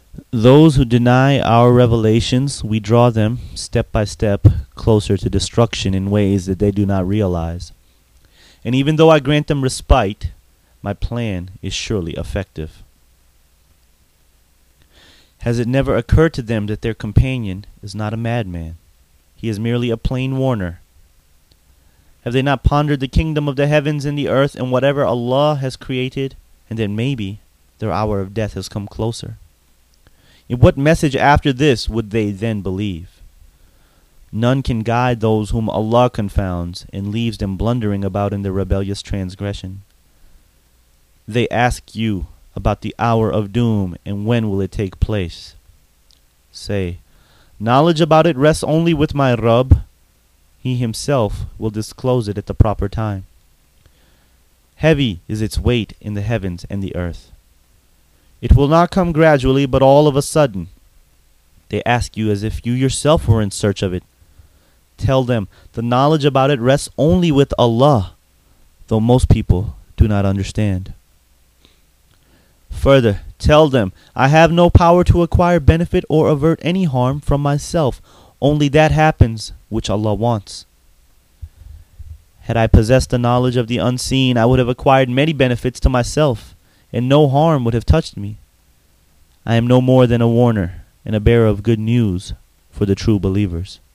Those who deny our revelations, we draw them, step by step, closer to destruction in ways that they do not realize. And even though I grant them respite, my plan is surely effective. Has it never occurred to them that their companion is not a madman? He is merely a plain warner. Have they not pondered the kingdom of the heavens and the earth and whatever Allah has created, and that maybe their hour of death has come closer? In what message after this would they then believe? None can guide those whom Allah confounds and leaves them blundering about in their rebellious transgression. They ask you about the hour of doom and when will it take place. Say, knowledge about it rests only with my Rabb. He himself will disclose it at the proper time. Heavy is its weight in the heavens and the earth. It will not come gradually, but all of a sudden. They ask you as if you yourself were in search of it. Tell them the knowledge about it rests only with Allah, though most people do not understand. Further, tell them, I have no power to acquire benefit or avert any harm from myself. Only that happens which Allah wants. Had I possessed the knowledge of the unseen, I would have acquired many benefits to myself, and no harm would have touched me. I am no more than a warner and a bearer of good news for the true believers.